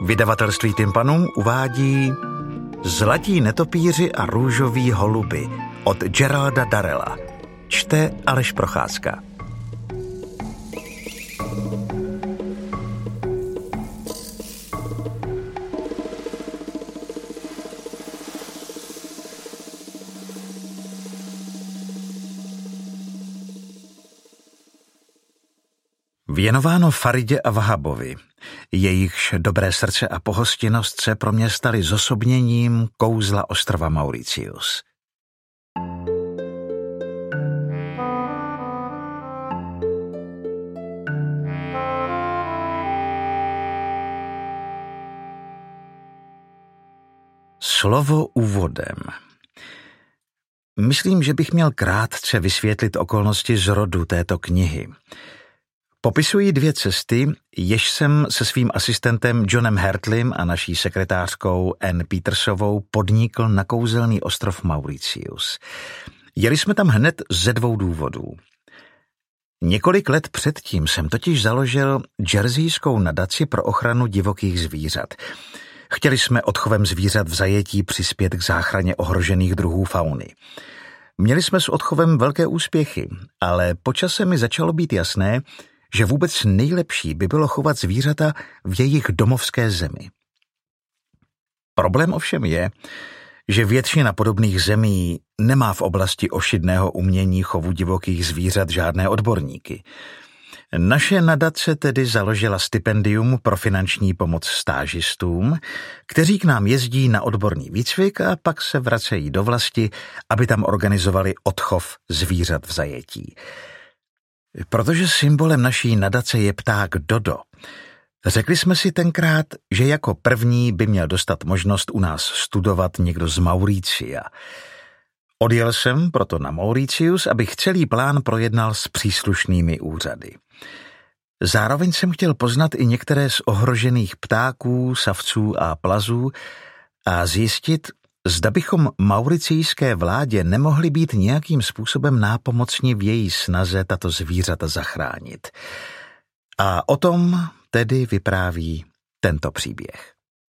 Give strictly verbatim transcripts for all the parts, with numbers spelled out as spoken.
Vydavatelství Tympanum uvádí Zlatí netopíři a růžoví holuby od Geralda Darrella. Čte Aleš Procházka. Věnováno Faridě a Vahabovi, jejichž dobré srdce a pohostinnost se pro mě staly zosobněním kouzla ostrova Mauritius. Slovo úvodem. Myslím, že bych měl krátce vysvětlit okolnosti zrodu této knihy. Popisují dvě cesty, jež jsem se svým asistentem Johnem Hertlim a naší sekretářkou Ann Petersovou podnikl na kouzelný ostrov Mauritius. Jeli jsme tam hned ze dvou důvodů. Několik let předtím jsem totiž založil jerseyjskou nadaci pro ochranu divokých zvířat. Chtěli jsme odchovem zvířat v zajetí přispět k záchraně ohrožených druhů fauny. Měli jsme s odchovem velké úspěchy, ale po čase mi začalo být jasné, že vůbec nejlepší by bylo chovat zvířata v jejich domovské zemi. Problém ovšem je, že většina podobných zemí nemá v oblasti ošidného umění chovu divokých zvířat žádné odborníky. Naše nadace tedy založila stipendium pro finanční pomoc stážistům, kteří k nám jezdí na odborný výcvik a pak se vracejí do vlasti, aby tam organizovali odchov zvířat v zajetí. Protože symbolem naší nadace je pták dodo, řekli jsme si tenkrát, že jako první by měl dostat možnost u nás studovat někdo z Mauricia. Odjel jsem proto na Mauritius, abych celý plán projednal s příslušnými úřady. Zároveň jsem chtěl poznat i některé z ohrožených ptáků, savců a plazů a zjistit, zda bychom mauricijské vládě nemohli být nějakým způsobem nápomocni v její snaze tato zvířata zachránit. A o tom tedy vypráví tento příběh.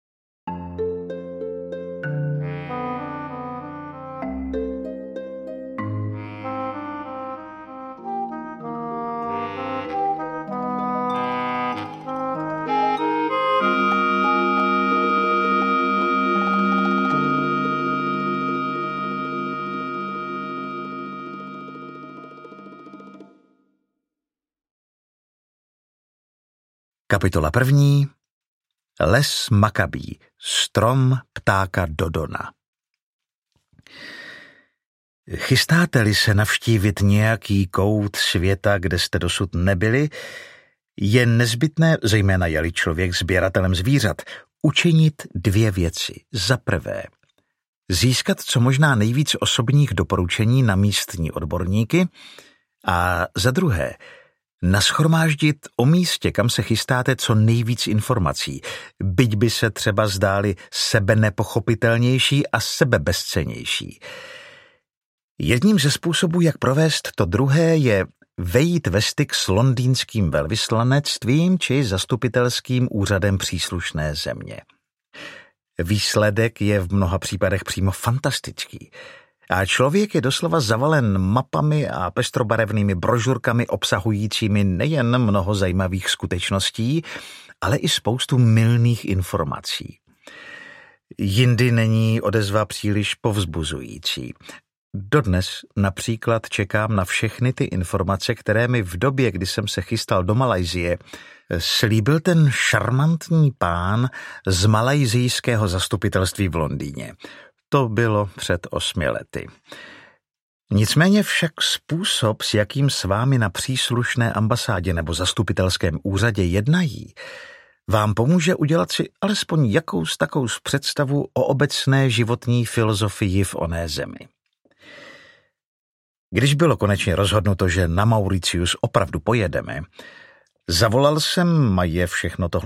Kapitola první. Les Makabí, strom ptáka Dodona. Chystáte-li se navštívit nějaký kout světa, kde jste dosud nebyli, je nezbytné, zejména je-li člověk sběratelem zvířat, učinit dvě věci. Za prvé, získat co možná nejvíc osobních doporučení na místní odborníky a za druhé, nashromáždit o místě, kam se chystáte, co nejvíc informací, byť by se třeba zdály sebe nepochopitelnější a sebe bezcennější. Jedním ze způsobů, jak provést to druhé, je vejít ve styk s londýnským velvyslanectvím či zastupitelským úřadem příslušné země. Výsledek je v mnoha případech přímo fantastický. A člověk je doslova zavalen mapami a pestrobarevnými brožurkami obsahujícími nejen mnoho zajímavých skutečností, ale i spoustu mylných informací. Jindy není odezva příliš povzbuzující. Dodnes například čekám na všechny ty informace, které mi v době, kdy jsem se chystal do Malajsie, slíbil ten šarmantní pán z malajsijského zastupitelství v Londýně. To bylo před osmi lety. Nicméně však způsob, s jakým s vámi na příslušné ambasádě nebo zastupitelském úřadě jednají, vám pomůže udělat si alespoň jakous takou představu o obecné životní filozofii v oné zemi. Když bylo konečně rozhodnuto, že na Mauritius opravdu pojedeme, zavolal jsem, a je všechno tohle